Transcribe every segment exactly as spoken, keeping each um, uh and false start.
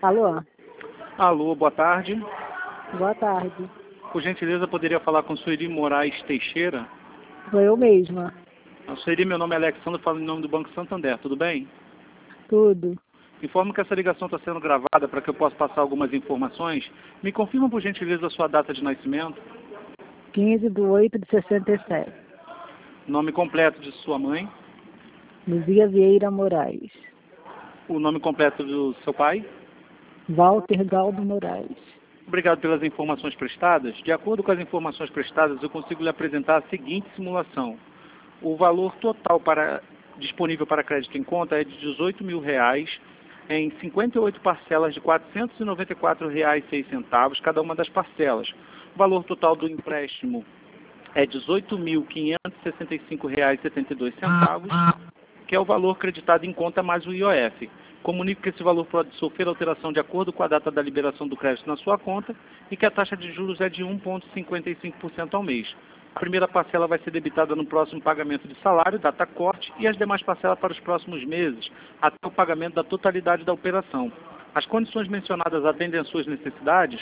Alô? Alô, boa tarde. Boa tarde. Por gentileza, poderia falar com Sueli Moraes Teixeira? Sou eu mesma. A Sueli, meu nome é Alexandre, falo em nome do Banco Santander, tudo bem? Tudo. Informo que essa ligação está sendo gravada para que eu possa passar algumas informações. Me confirma, por gentileza, a sua data de nascimento, quinze de oito de sessenta e sete. nome completo de sua mãe, Luzia Vieira Moraes. o nome completo do seu pai. Walter Galdo Moraes. Obrigado pelas informações prestadas. De acordo com as informações prestadas, eu consigo lhe apresentar a seguinte simulação. O valor total para, disponível para crédito em conta é de dezoito mil reais em cinquenta e oito parcelas de quatrocentos e noventa e quatro reais e seis centavos cada uma das parcelas. O valor total do empréstimo é dezoito mil quinhentos e sessenta e cinco reais e setenta e dois centavos, que é o valor creditado em conta mais o I O F. Comunico que esse valor pode sofrer alteração de acordo com a data da liberação do crédito na sua conta e que a taxa de juros é de um vírgula cinquenta e cinco por cento ao mês. A primeira parcela vai ser debitada no próximo pagamento de salário, data corte, e as demais parcelas para os próximos meses, até o pagamento da totalidade da operação. As condições mencionadas atendem às suas necessidades?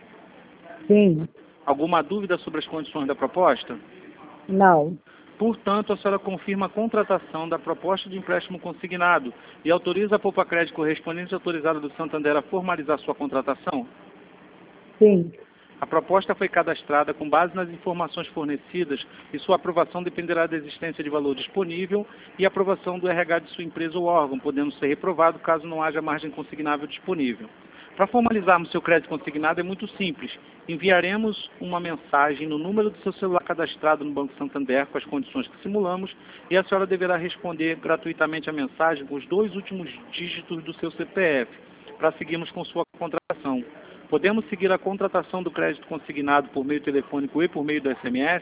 Sim. Alguma dúvida sobre as condições da proposta? Não. Portanto, a senhora confirma a contratação da proposta de empréstimo consignado e autoriza a Poupa Crédito correspondente autorizada do Santander a formalizar sua contratação? Sim. A proposta foi cadastrada com base nas informações fornecidas e sua aprovação dependerá da existência de valor disponível e aprovação do R H de sua empresa ou órgão, podendo ser reprovado caso não haja margem consignável disponível. Para formalizarmos seu crédito consignado é muito simples. Enviaremos uma mensagem no número do seu celular cadastrado no Banco Santander com as condições que simulamos e a senhora deverá responder gratuitamente a mensagem com os dois últimos dígitos do seu C P F para seguirmos com sua contratação. Podemos seguir a contratação do crédito consignado por meio telefônico e por meio do S M S?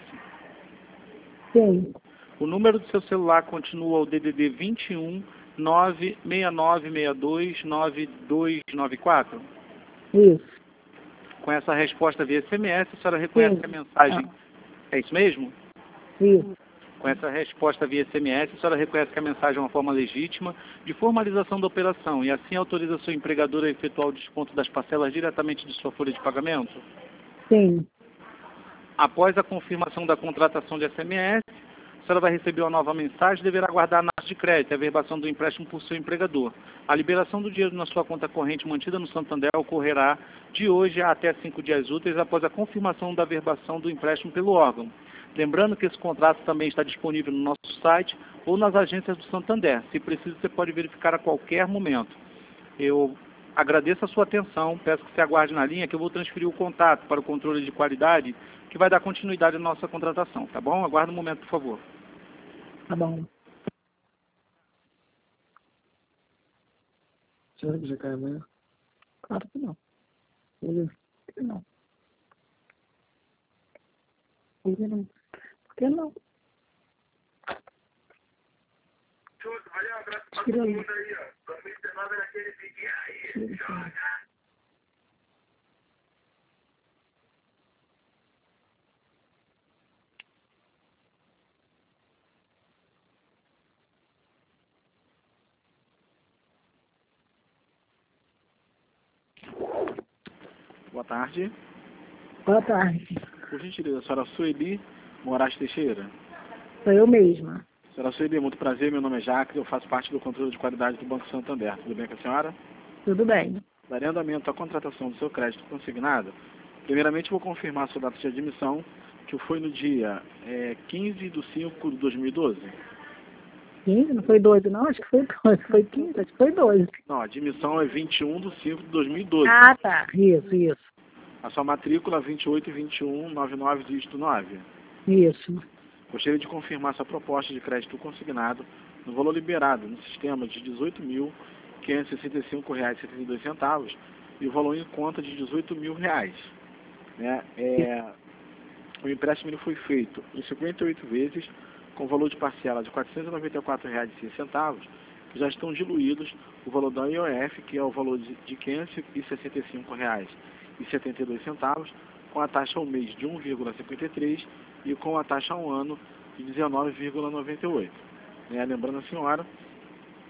Sim. O número do seu celular continua o D D D vinte e um, nove seis nove seis dois, nove dois nove quatro? Isso. Com essa resposta via S M S, a senhora reconhece Sim. que a mensagem... Ah. É isso mesmo? Isso. Com essa resposta via S M S, a senhora reconhece que a mensagem é uma forma legítima de formalização da operação e assim autoriza seu empregador a efetuar o desconto das parcelas diretamente de sua folha de pagamento? Sim. Após a confirmação da contratação de S M S, a senhora vai receber uma nova mensagem e deverá aguardar a análise de crédito e a verbação do empréstimo por seu empregador. A liberação do dinheiro na sua conta corrente mantida no Santander ocorrerá de hoje a até cinco dias úteis após a confirmação da verbação do empréstimo pelo órgão. Lembrando que esse contrato também está disponível no nosso site ou nas agências do Santander. Se preciso, você pode verificar a qualquer momento. Eu agradeço a sua atenção, peço que você aguarde na linha que eu vou transferir o contato para o controle de qualidade que vai dar continuidade à nossa contratação, tá bom? Aguarde um momento, por favor. Tá bom. Será que já cai amanhã? Claro que não. Ele... Não. Ele não. Por que não? Tira aí. Tira isso aí. Boa tarde. Boa tarde. Por gentileza, a senhora Sueli Moraes Teixeira. Sou eu mesma. Senhora Sueli, muito prazer, meu nome é Jacques, eu faço parte do controle de qualidade do Banco Santander. Tudo bem com a senhora? Tudo bem. Darei andamento à contratação do seu crédito consignado. Primeiramente, vou confirmar a sua data de admissão, que foi no dia é, quinze de cinco de dois mil e doze. quinze? Não foi doze, não? Acho que foi doze. Foi quinze? Acho que foi doze. Não, a admissão é vinte e um de cinco de dois mil e doze. Ah, tá. Isso, isso. A sua matrícula vinte e oito, vinte e um, noventa e nove, dígito nove. Isso. Gostaria de confirmar sua proposta de crédito consignado no valor liberado no sistema de dezoito mil quinhentos e sessenta e cinco reais e setenta e dois centavos e o valor em conta de dezoito mil reais. Né? É, o empréstimo ele foi feito em cinquenta e oito vezes com valor de parcela de quatrocentos e noventa e quatro reais e seis centavos, que já estão diluídos o valor da I O F, que é o valor de quinhentos e sessenta e cinco reais e setenta e dois centavos, com a taxa ao mês de um vírgula cinquenta e três e com a taxa ao ano de dezenove vírgula noventa e oito. Né? Lembrando a senhora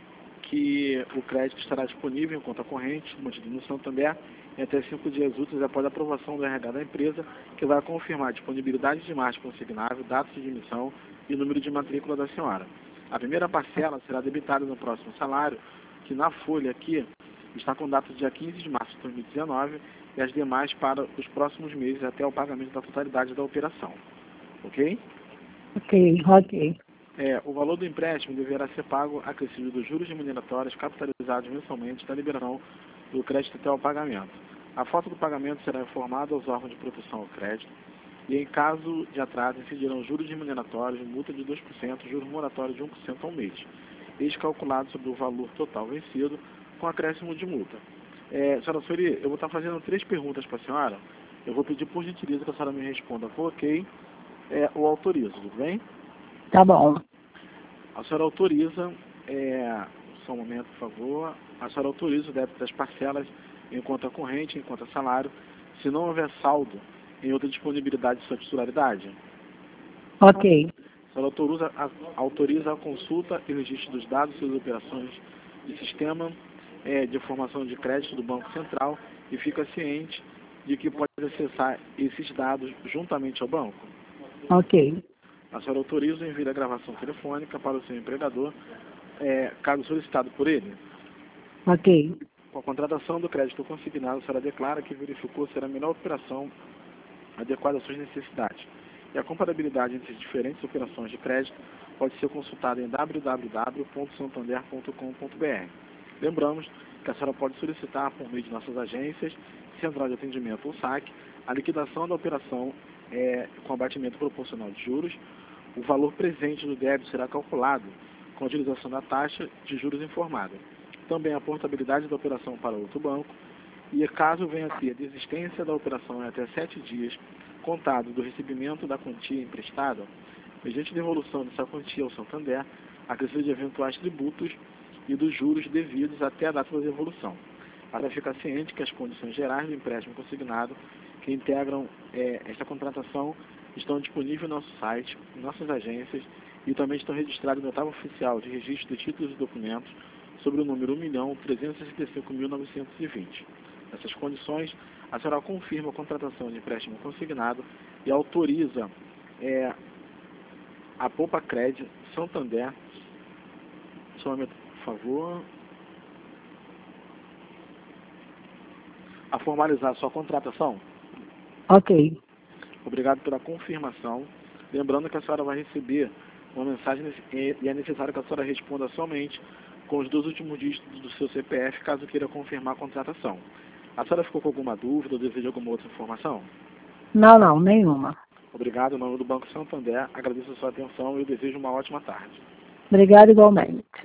que o crédito estará disponível em conta corrente, mantido no Santander, em até cinco dias úteis após a aprovação do R H da empresa, que vai confirmar a disponibilidade de margem consignável, datas de emissão e número de matrícula da senhora. A primeira parcela será debitada no próximo salário, que na folha aqui está com data de dia quinze de março de dois mil e dezenove, e as demais para os próximos meses até o pagamento da totalidade da operação. Ok? Ok, ok. É, o valor do empréstimo deverá ser pago acrescido dos juros remuneratórios capitalizados mensalmente da liberação do crédito até o pagamento. A falta do pagamento será informada aos órgãos de proteção ao crédito e, em caso de atraso, incidirão juros remuneratórios, multa de dois por cento, juros moratórios de um por cento ao mês, eles calculados sobre o valor total vencido, com acréscimo de multa. É, senhora Sueli, eu vou estar fazendo três perguntas para a senhora. Eu vou pedir por gentileza que a senhora me responda com ok é, ou autorizo, tudo bem? Tá bom. A senhora autoriza, é, só um momento, por favor, a senhora autoriza o débito das parcelas em conta corrente, em conta salário, se não houver saldo em outra disponibilidade de sua titularidade? Ok. A senhora autoriza a, autoriza a consulta e registro dos dados e suas operações de sistema é, de formação de crédito do Banco Central e fica ciente de que pode acessar esses dados juntamente ao banco? Ok. A senhora autoriza o envio da gravação telefônica para o seu empregador, é, caso solicitado por ele? Ok. Com a contratação do crédito consignado, a senhora declara que verificou ser a melhor operação adequada às suas necessidades. E a comparabilidade entre as diferentes operações de crédito pode ser consultada em w w w ponto santander ponto com ponto b r. Lembramos que a senhora pode solicitar, por meio de nossas agências, central de atendimento ou saque, a liquidação da operação é, com abatimento proporcional de juros. O valor presente do débito será calculado com a utilização da taxa de juros informada. Também a portabilidade da operação para outro banco, e caso venha a ter desistência da operação em até sete dias, contado do recebimento da quantia emprestada, mediante devolução dessa quantia ao Santander, acrescido de eventuais tributos e dos juros devidos até a data da devolução. Para ficar ciente que as condições gerais do empréstimo consignado que integram é, esta contratação estão disponíveis no nosso site, em nossas agências, e também estão registrados no Notava Oficial de Registro de Títulos e Documentos sobre o número um milhão trezentos e sessenta e cinco mil novecentos e vinte. Nessas condições, a senhora confirma a contratação de empréstimo consignado e autoriza é, a Poupa Cred Santander, só um momento, por favor, a formalizar a sua contratação? Ok. Obrigado pela confirmação. Lembrando que a senhora vai receber uma mensagem e é necessário que a senhora responda somente com os dois últimos dígitos do seu C P F, caso queira confirmar a contratação. A senhora ficou com alguma dúvida ou deseja alguma outra informação? Não, não, nenhuma. Obrigado. Em nome do Banco Santander, agradeço a sua atenção e eu desejo uma ótima tarde. Obrigado igualmente.